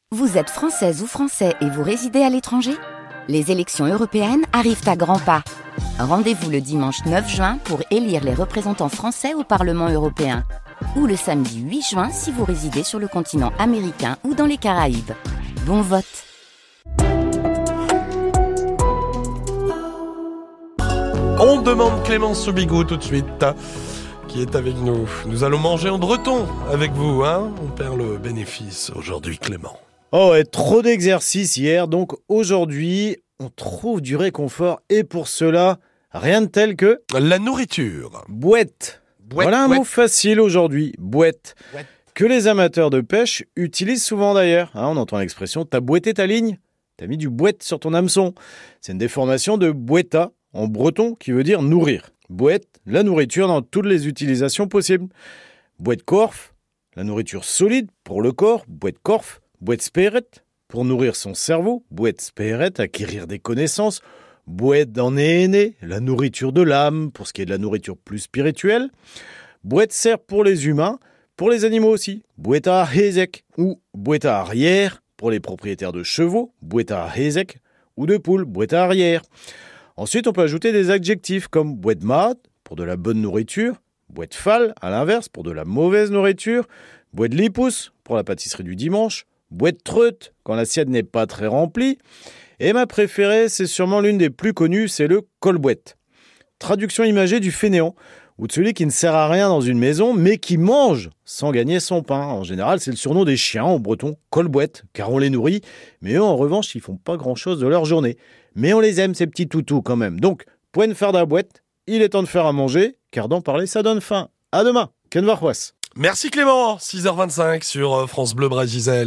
Vous êtes française ou français et vous résidez à l'étranger ? Les élections européennes arrivent à grands pas. Rendez-vous le dimanche 9 juin pour élire les représentants français au Parlement européen. Ou le samedi 8 juin si vous résidez sur le continent américain ou dans les Caraïbes. Bon vote! On demande Clémence Soubigou tout de suite, qui est avec nous. Nous allons manger en breton avec vous, hein. On perd le bénéfice aujourd'hui, Clément. Oh ouais, trop d'exercices hier, donc aujourd'hui, on trouve du réconfort et pour cela, rien de tel que... La nourriture. Bouette. Voilà un mot facile aujourd'hui, bouette. Que les amateurs de pêche utilisent souvent d'ailleurs. On entend l'expression « t'as bouetté ta ligne ». T'as mis du bouette sur ton hameçon. C'est une déformation de bouetta en breton qui veut dire nourrir. Bouette, la nourriture dans toutes les utilisations possibles. Bouette corf, la nourriture solide pour le corps, bouette corf. Bouette spéret, pour nourrir son cerveau. Bouette spéret, acquérir des connaissances. Bouette d'en aîné, la nourriture de l'âme, pour ce qui est de la nourriture plus spirituelle. Bouette sert pour les humains, pour les animaux aussi. Bouetta hezek ou bouetta arrière, pour les propriétaires de chevaux. Bouetta hezek ou de poules, bouetta arrière. Ensuite, on peut ajouter des adjectifs comme bouette mat, pour de la bonne nourriture. Bouette fal, à l'inverse, pour de la mauvaise nourriture. Bouette lipous, pour la pâtisserie du dimanche. Bouette treute, quand l'assiette n'est pas très remplie. Et ma préférée, c'est sûrement l'une des plus connues, c'est le colbouette. Traduction imagée du fainéant, ou de celui qui ne sert à rien dans une maison, mais qui mange sans gagner son pain. En général, c'est le surnom des chiens en breton, colbouette, car on les nourrit. Mais eux, en revanche, ils font pas grand-chose de leur journée. Mais on les aime, ces petits toutous, quand même. Donc, poène faire da bouette, il est temps de faire à manger, car d'en parler, ça donne faim. À demain, Ken Varrois. Merci Clément, 6h25 sur France Bleu Brésil.